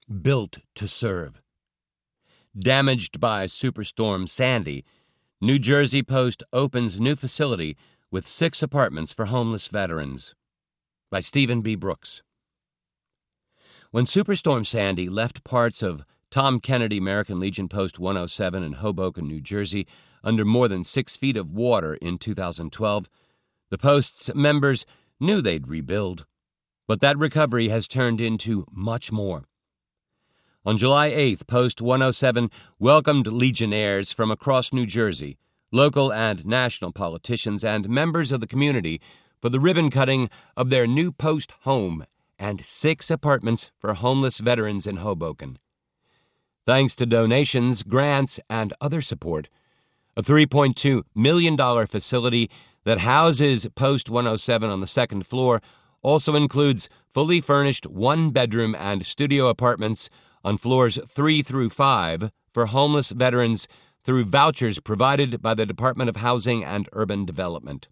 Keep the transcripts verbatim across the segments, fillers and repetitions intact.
built to serve. Damaged by Superstorm Sandy, New Jersey Post opens new facility with six apartments for homeless veterans. By Stephen B. Brooks. When Superstorm Sandy left parts of Tom Kennedy American Legion Post one oh seven in Hoboken, New Jersey, under more than six feet of water in two thousand twelve, the Post's members knew they'd rebuild. But that recovery has turned into much more. On July eighth, Post one oh seven welcomed Legionnaires from across New Jersey, local and national politicians, and members of the community for the ribbon cutting of their new post home and six apartments for homeless veterans in Hoboken. Thanks to donations, grants, and other support, a three point two million dollars facility that houses Post one oh seven on the second floor also includes fully furnished one-bedroom and studio apartments on floors three through five for homeless veterans through vouchers provided by the Department of Housing and Urban Development.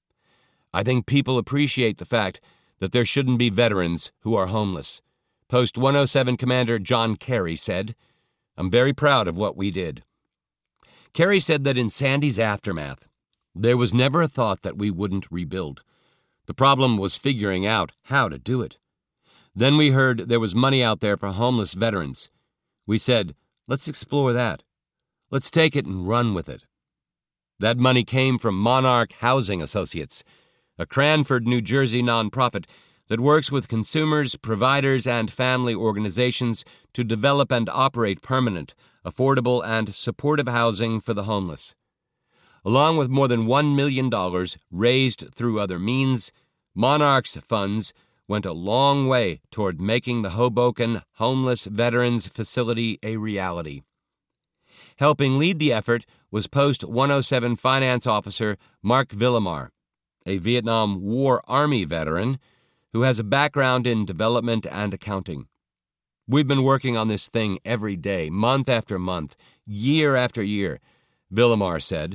I think people appreciate the fact that there shouldn't be veterans who are homeless. Post one oh seven Commander John Carey said, "I'm very proud of what we did." Carey said that in Sandy's aftermath, there was never a thought that we wouldn't rebuild. The problem was figuring out how to do it. Then we heard there was money out there for homeless veterans. We said, let's explore that. Let's take it and run with it. That money came from Monarch Housing Associates, a Cranford, New Jersey nonprofit that works with consumers, providers, and family organizations to develop and operate permanent, affordable, and supportive housing for the homeless. Along with more than one million dollars raised through other means, Monarch's funds went a long way toward making the Hoboken Homeless Veterans Facility a reality. Helping lead the effort was Post one oh seven Finance Officer Mark Villamar, a Vietnam War Army veteran who has a background in development and accounting. We've been working on this thing every day, month after month, year after year, Villamar said.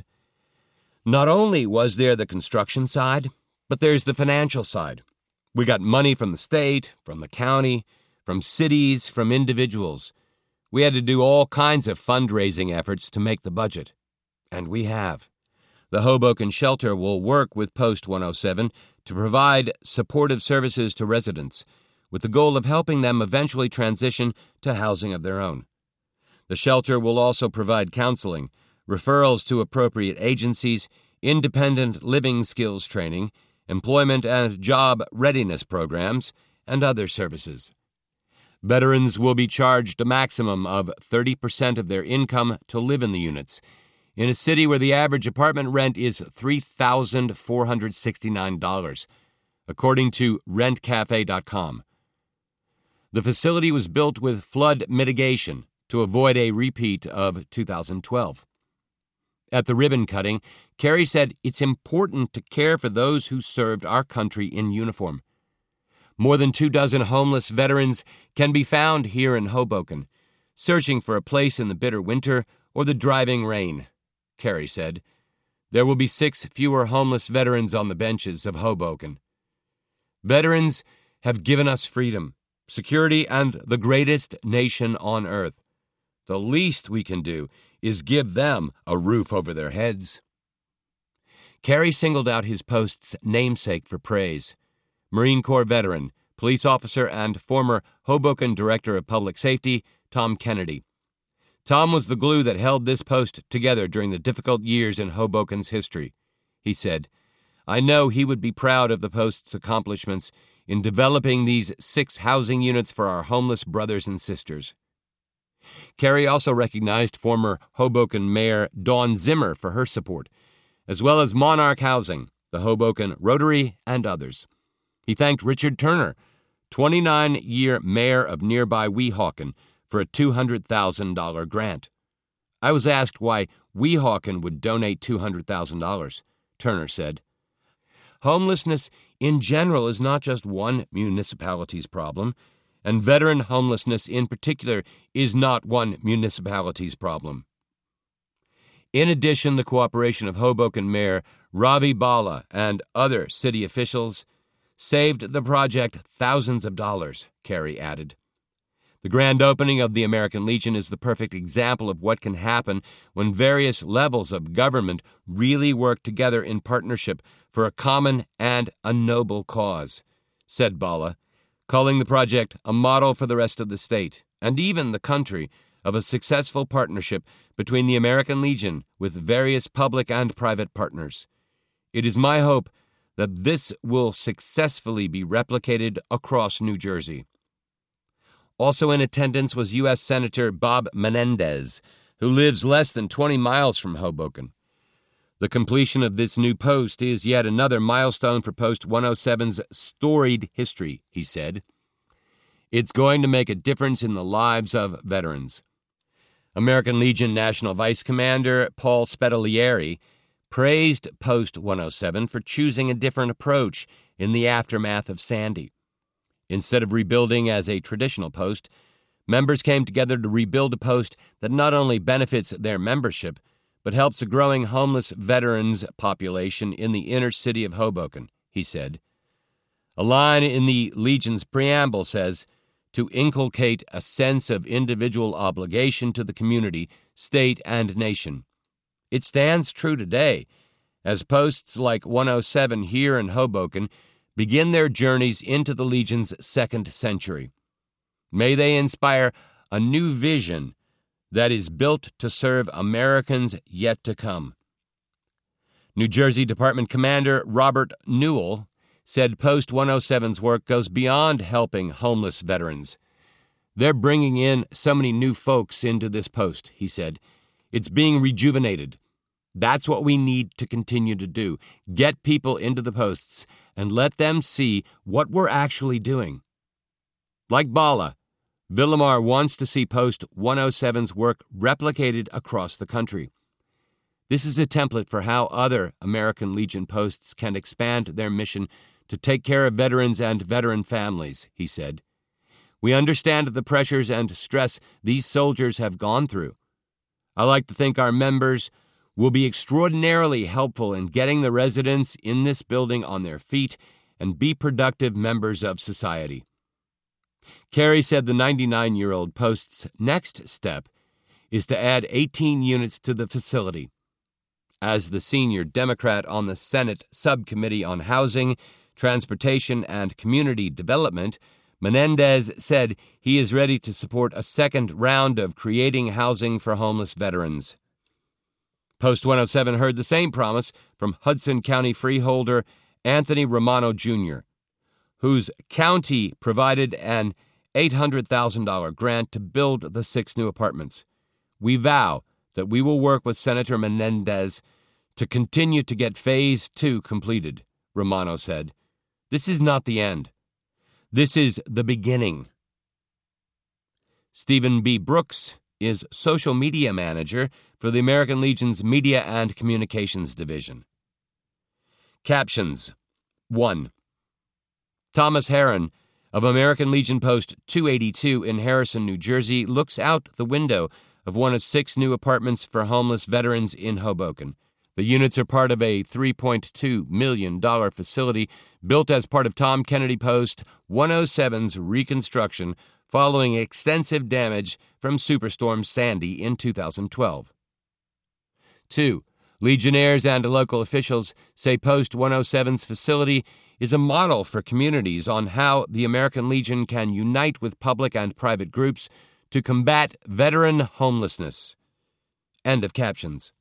Not only was there the construction side, but there's the financial side. We got money from the state, from the county, from cities, from individuals. We had to do all kinds of fundraising efforts to make the budget. And we have. The Hoboken Shelter will work with Post one oh seven to provide supportive services to residents, with the goal of helping them eventually transition to housing of their own. The shelter will also provide counseling, referrals to appropriate agencies, independent living skills training, employment and job readiness programs, and other services. Veterans will be charged a maximum of thirty percent of their income to live in the units, in a city where the average apartment rent is three thousand four hundred sixty-nine dollars, according to rent cafe dot com. The facility was built with flood mitigation to avoid a repeat of two thousand twelve. At the ribbon cutting, Carey said it's important to care for those who served our country in uniform. More than two dozen homeless veterans can be found here in Hoboken, searching for a place in the bitter winter or the driving rain, Carey said. There will be six fewer homeless veterans on the benches of Hoboken. Veterans have given us freedom, security, and the greatest nation on earth. The least we can do is give them a roof over their heads. Carey singled out his post's namesake for praise, Marine Corps veteran, police officer, and former Hoboken Director of Public Safety, Tom Kennedy. Tom was the glue that held this post together during the difficult years in Hoboken's history. He said, I know he would be proud of the post's accomplishments in developing these six housing units for our homeless brothers and sisters. Carey also recognized former Hoboken Mayor Dawn Zimmer for her support, as well as Monarch Housing, the Hoboken Rotary, and others. He thanked Richard Turner, twenty-nine-year mayor of nearby Weehawken, for a two hundred thousand dollars grant. I was asked why Weehawken would donate two hundred thousand dollars, Turner said. Homelessness in general is not just one municipality's problem, and veteran homelessness in particular is not one municipality's problem. In addition, the cooperation of Hoboken Mayor Ravi Bala and other city officials saved the project thousands of dollars, Carey added. The grand opening of the American Legion is the perfect example of what can happen when various levels of government really work together in partnership for a common and a noble cause, said Bala, calling the project a model for the rest of the state, and even the country, of a successful partnership between the American Legion with various public and private partners. It is my hope that this will successfully be replicated across New Jersey. Also in attendance was U S Senator Bob Menendez, who lives less than twenty miles from Hoboken. The completion of this new post is yet another milestone for Post one oh seven's storied history, he said. It's going to make a difference in the lives of veterans. American Legion National Vice Commander Paul Spedalieri praised Post one oh seven for choosing a different approach in the aftermath of Sandy. Instead of rebuilding as a traditional post, members came together to rebuild a post that not only benefits their membership, but helps a growing homeless veterans population in the inner city of Hoboken, he said. A line in the Legion's preamble says, to inculcate a sense of individual obligation to the community, state, and nation. It stands true today, as posts like one oh seven here in Hoboken begin their journeys into the Legion's second century. May they inspire a new vision that is built to serve Americans yet to come. New Jersey Department Commander Robert Newell said Post one oh seven's work goes beyond helping homeless veterans. They're bringing in so many new folks into this post, he said. It's being rejuvenated. That's what we need to continue to do. Get people into the posts and let them see what we're actually doing. Like Bala, Villamar wants to see Post one oh seven's work replicated across the country. This is a template for how other American Legion posts can expand their mission to take care of veterans and veteran families, he said. We understand the pressures and stress these soldiers have gone through. I like to think our members will be extraordinarily helpful in getting the residents in this building on their feet and be productive members of society. Carey said the ninety-nine-year-old post's next step is to add eighteen units to the facility. As the senior Democrat on the Senate Subcommittee on Housing, Transportation, and Community Development, Menendez said he is ready to support a second round of creating housing for homeless veterans. Post one oh seven heard the same promise from Hudson County freeholder Anthony Romano Junior, whose county provided an eight hundred thousand dollars grant to build the six new apartments. We vow that we will work with Senator Menendez to continue to get Phase two completed, Romano said. This is not the end. This is the beginning. Stephen B. Brooks is social media manager for the American Legion's Media and Communications Division. Captions. one. Thomas Heron of American Legion Post two eighty-two in Harrison, New Jersey, looks out the window of one of six new apartments for homeless veterans in Hoboken. The units are part of a three point two million dollars facility built as part of Tom Kennedy Post one oh seven's reconstruction following extensive damage from Superstorm Sandy in two thousand twelve. two. Legionnaires and local officials say Post one oh seven's facility is a model for communities on how the American Legion can unite with public and private groups to combat veteran homelessness. End of captions.